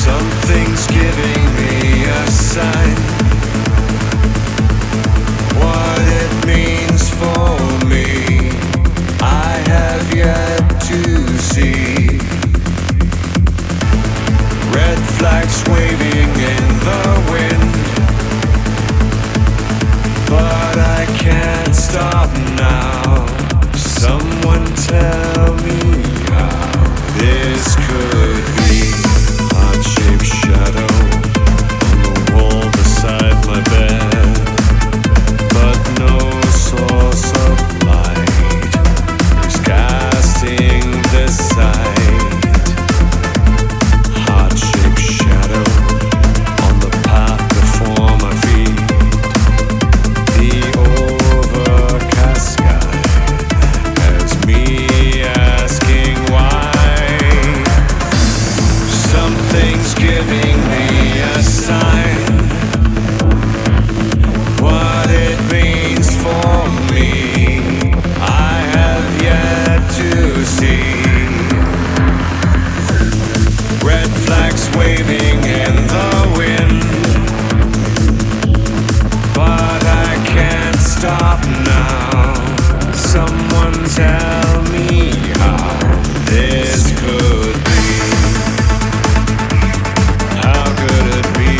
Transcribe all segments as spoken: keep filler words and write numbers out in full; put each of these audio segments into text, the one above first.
Something's giving me a sign. What it means for me, I have yet to see. Red flags waving in the wind, but I can't stop now. Someone tell me how this could be. Heart-shaped shadow on the wall beside my bed, but no source of light is casting this sight. Heart-shaped shadow on the path before my feet. The overcast sky has me asking why. Something's giving me a sign. What it means for me, I have yet to see. Red flags waving in the wind, but I can't stop now. Someone tell me how this could be. How could it be?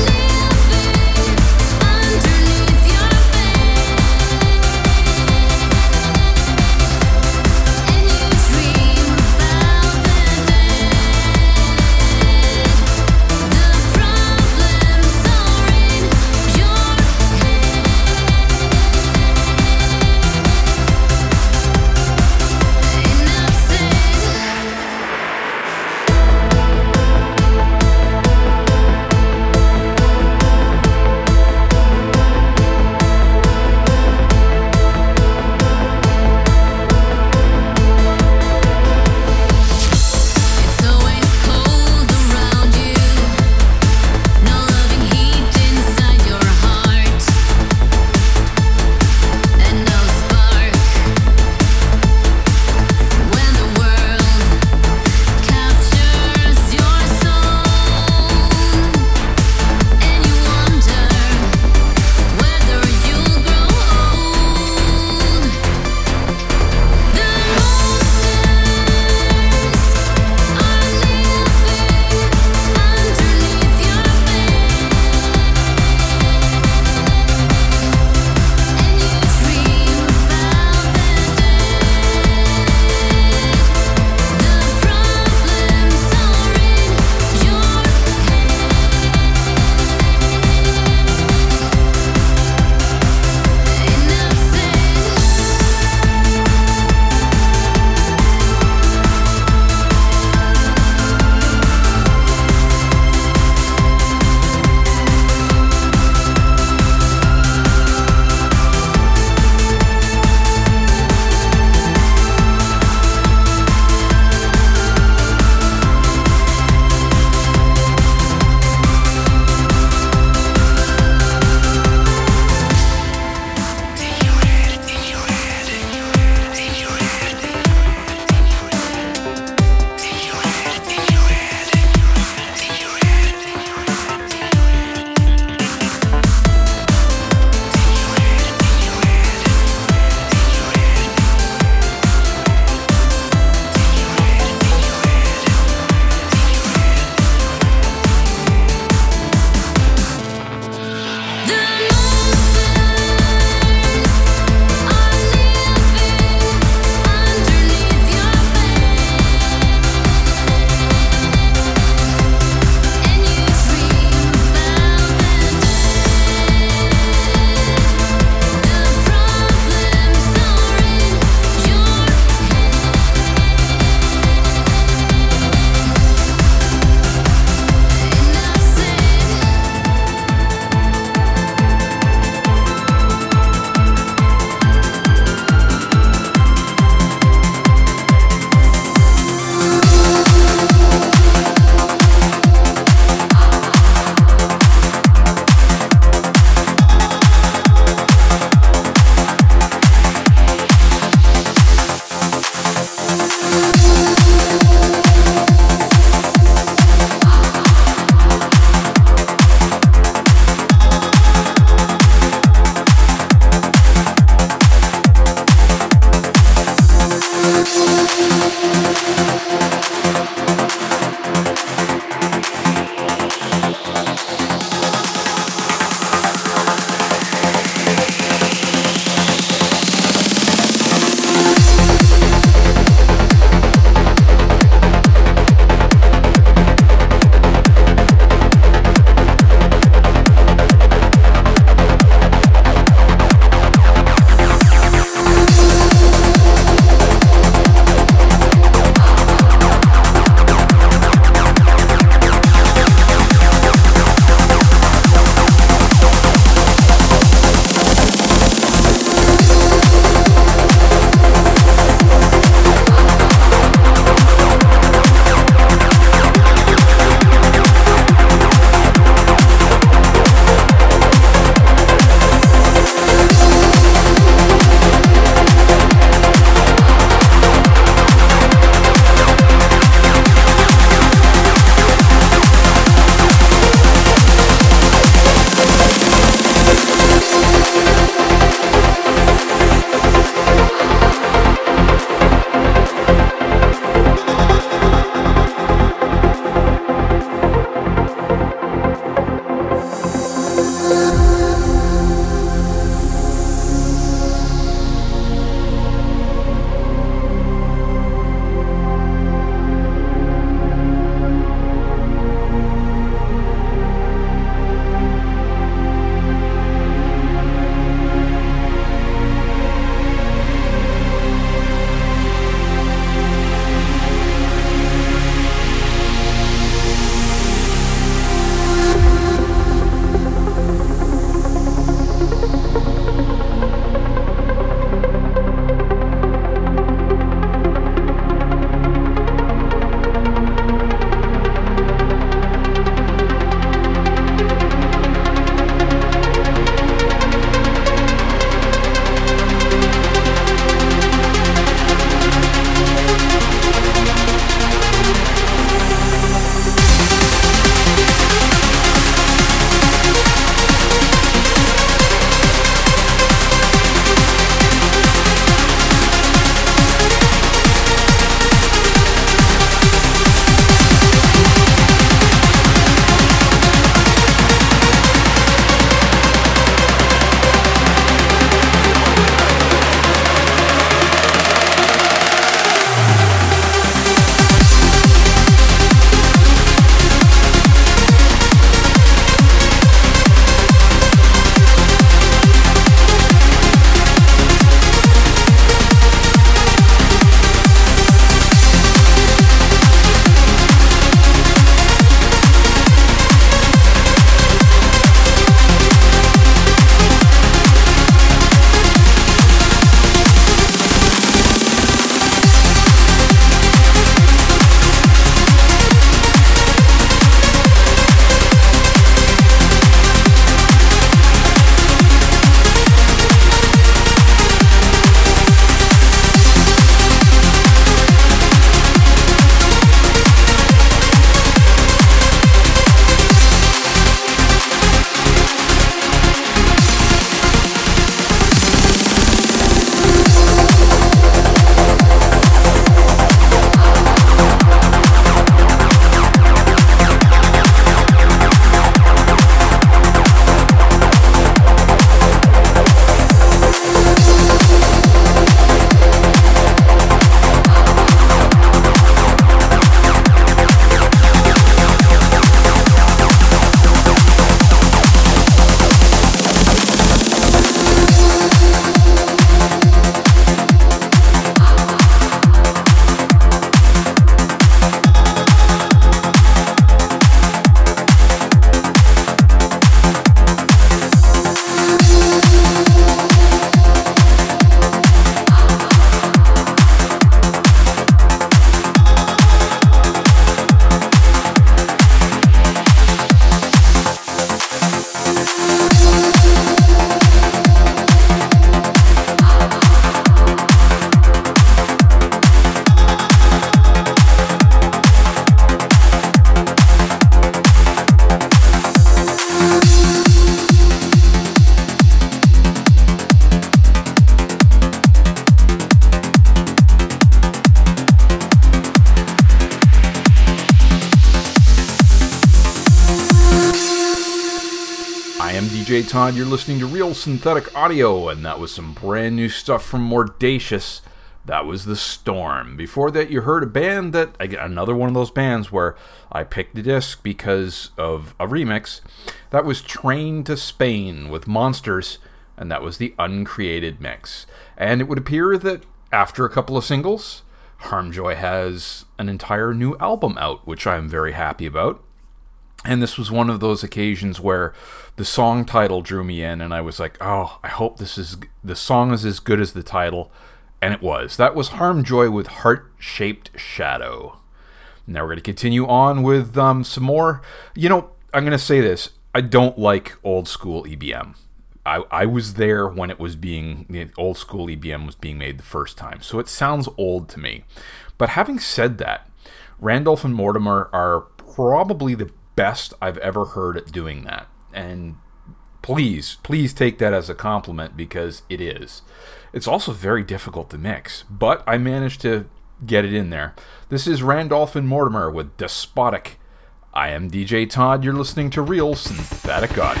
am D J Todd. You're listening to Real Synthetic Audio, and that was some brand new stuff from Mordacious. That was The Storm. Before that, you heard a band that, another one of those bands where I picked the disc because of a remix. That was Train to Spain with Monsters, and that was the uncreated mix. And it would appear that after a couple of singles, Harmjoy has an entire new album out, which I'm very happy about. And this was one of those occasions where the song title drew me in, and I was like, oh, I hope this is the song is as good as the title. And it was. That was Harmjoy with Heart-Shaped Shadow. Now we're going to continue on with um, some more. You know, I'm going to say this. I don't like old school E B M. I, I was there when it was being, the old school E B M was being made the first time. So it sounds old to me. But having said that, Randolph and Mortimer are probably the best I've ever heard at doing that. And please, please take that as a compliment, because it is. It's also very difficult to mix, but I managed to get it in there. This is Randolph and Mortimer with Despotic. I am D J Todd. You're listening to Real Synthetic Audio.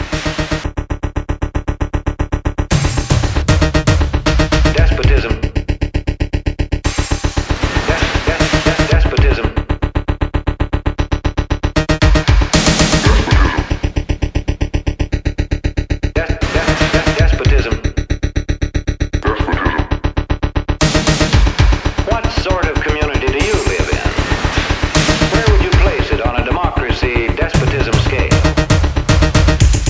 Despotism. Des- des- des- despotism. Des- des- des- despotism. What sort of community do you live in? Where would you place it on a democracy despotism scale?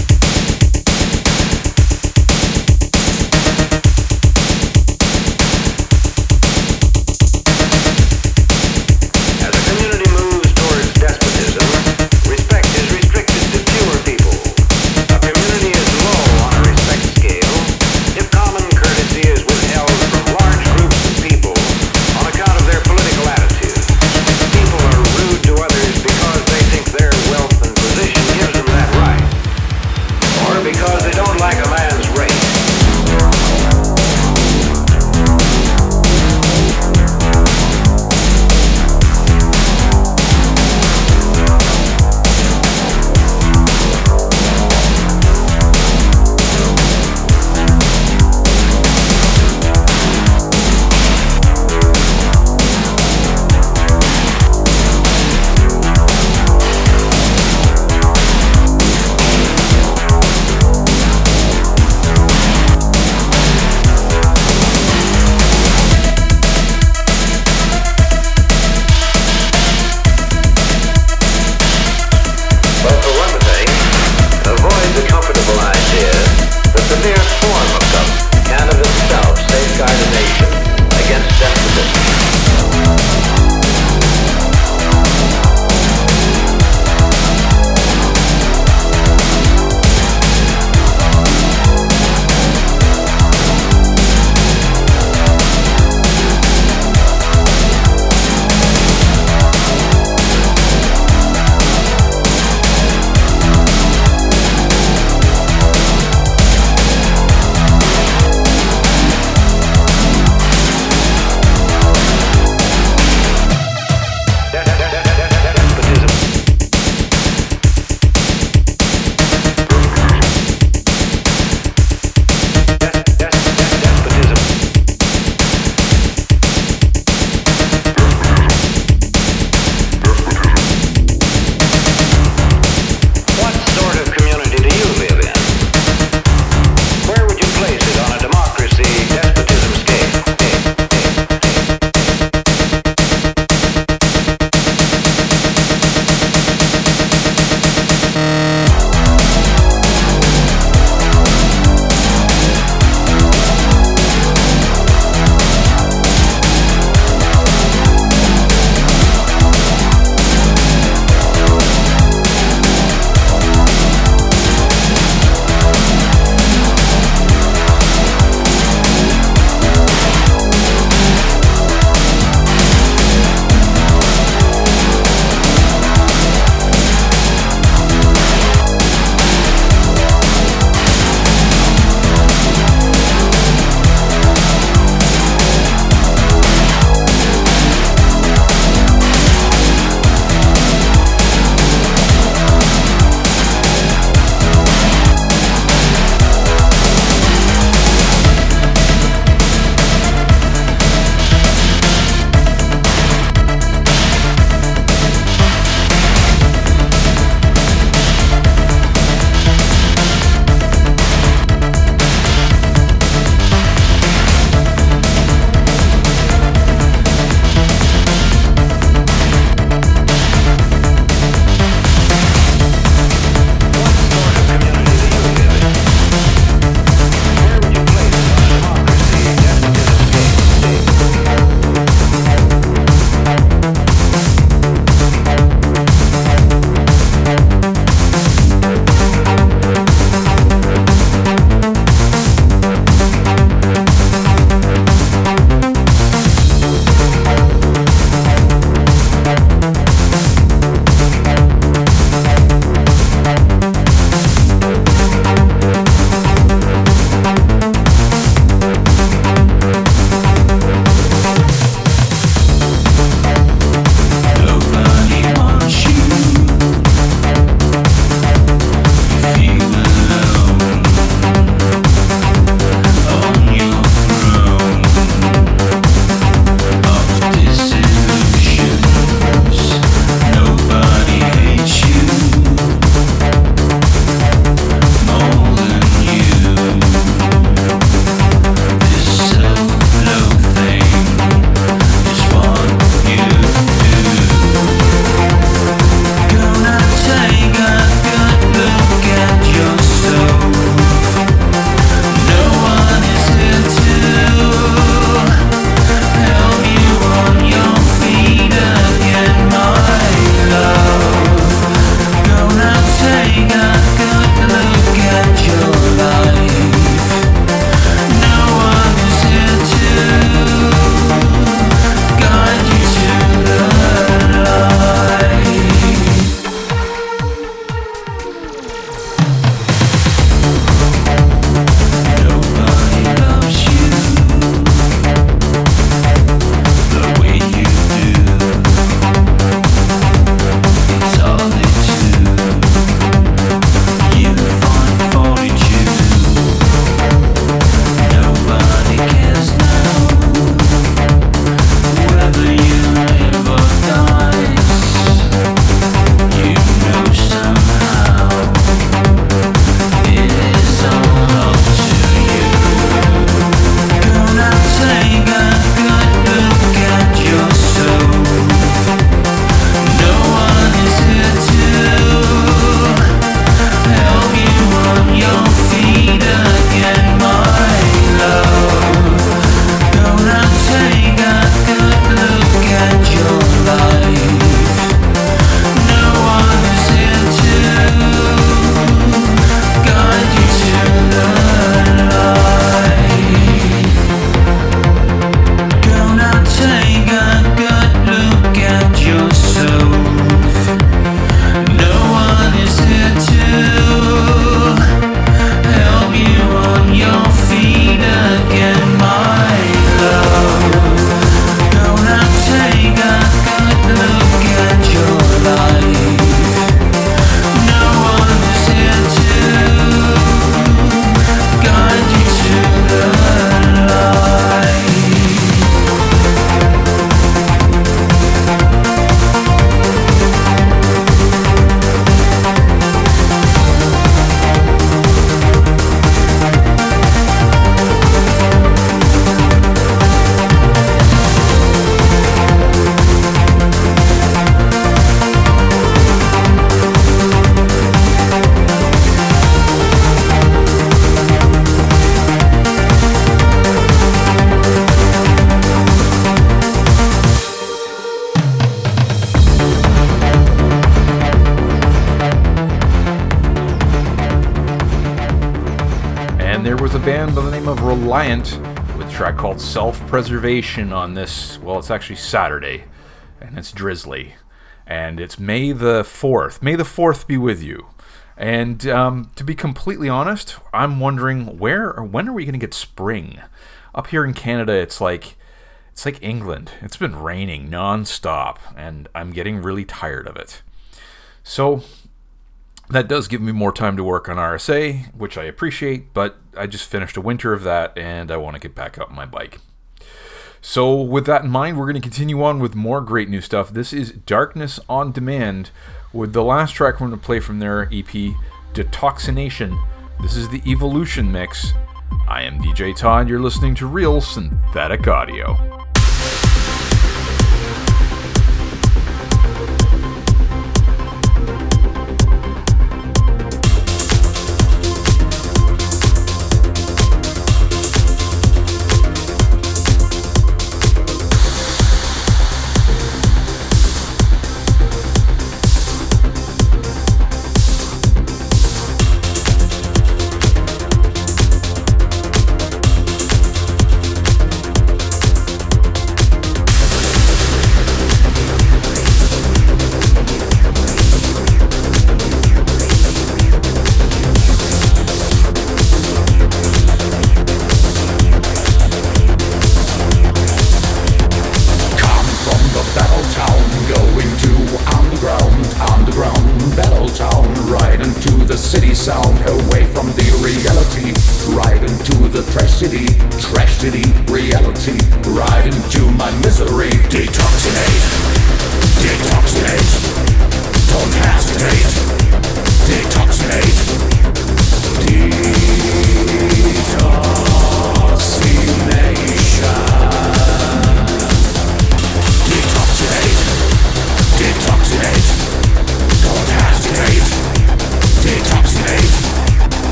band by the name of Reliant with a track called Self-Preservation on this, well, it's actually Saturday, and it's drizzly. And it's May the fourth. May the fourth be with you. And um, to be completely honest, I'm wondering where or when are we going to get spring? Up here in Canada, it's like it's like England. It's been raining nonstop, and I'm getting really tired of it. So that does give me more time to work on R S A, which I appreciate, but I just finished a winter of that, and I want to get back up on my bike. So with that in mind, we're going to continue on with more great new stuff. This is Darkness on Demand with the last track we're going to play from their E P, Detoxination. This is the Evolution Mix. I am D J Todd. You're listening to Real Synthetic Audio.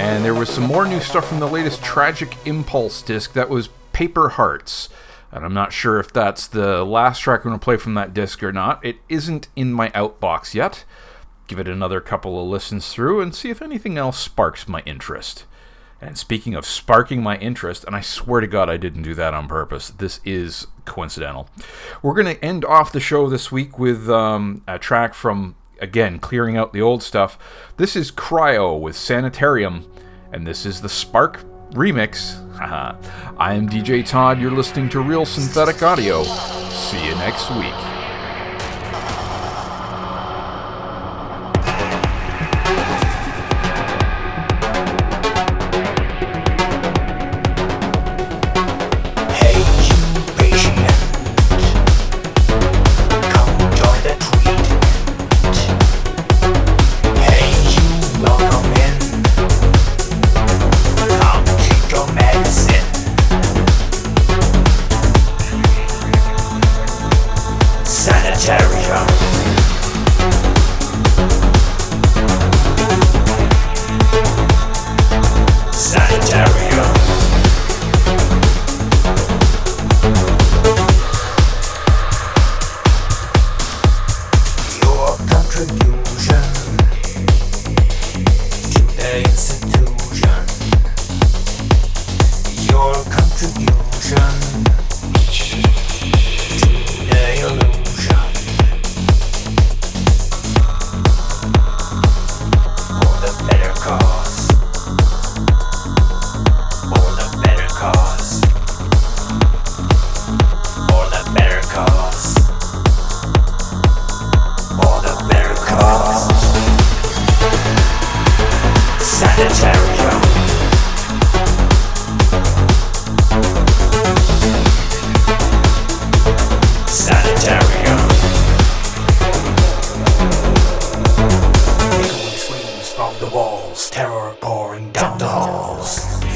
And there was some more new stuff from the latest Tragic Impulse disc. That was Paper Hearts. And I'm not sure if that's the last track I'm going to play from that disc or not. It isn't in my outbox yet. Give it another couple of listens through and see if anything else sparks my interest. And speaking of sparking my interest, and I swear to God I didn't do that on purpose, this is coincidental. We're going to end off the show this week with um, a track from, again, clearing out the old stuff. This is Cryo with Sanitarium, and this is the Spark remix. I am D J Todd, you're listening to Real Synthetic Audio. See you next week. Terror pouring down the halls.